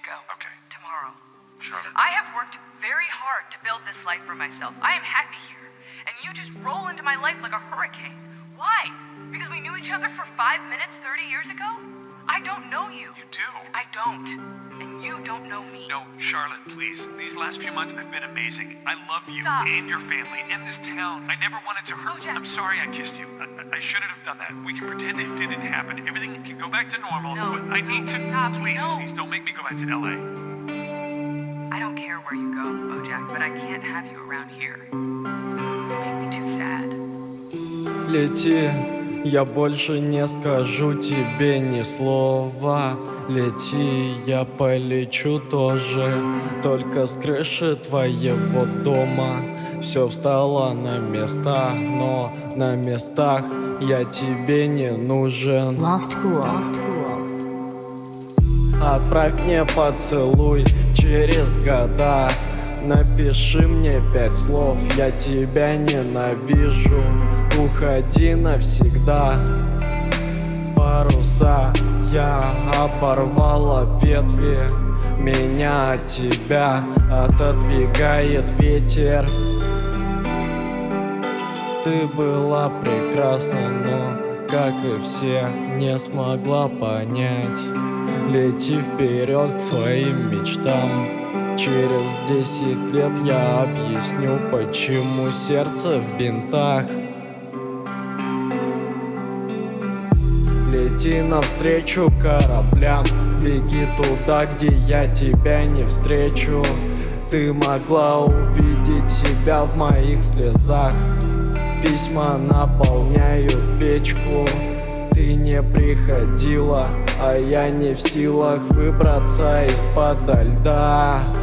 go. Okay. Tomorrow. Charlotte. I have worked very hard to build this life for myself. I am happy here. And you just roll into my life like a hurricane. Why? Because we knew each other for 5 minutes 30 years ago? I don't know you. You do. I don't. And you don't know me. No, Charlotte, please. These last few months have been amazing. I love you Stop. and your family and this town. I never wanted to hurt you. Jack. I'm sorry I kissed you. I shouldn't have done that. We can pretend it didn't happen. Everything can go back to normal. No, But I need to. stop. Please, No. please don't make me go back to LA. I don't care where you go, Bojack, but I can't have you around here. You make me too sad. Лети, я больше не скажу тебе ни слова. Лети, я полечу тоже, только с крыши твоего дома. Все встало на места, но на местах я тебе не нужен. Lost Cool. Отправь мне поцелуй через года. Напиши мне 5 слов, я тебя ненавижу. Уходи навсегда. Паруса я оборвала ветви. Меня от тебя отодвигает ветер. Ты была прекрасна, но, как и все, не смогла понять. Лети вперед к своим мечтам. Через 10 лет я объясню, почему сердце в бинтах. Лети навстречу кораблям, беги туда, где я тебя не встречу. Ты могла увидеть себя в моих слезах. Письма наполняют печку. Ты не приходила, а я не в силах выбраться из-под льда.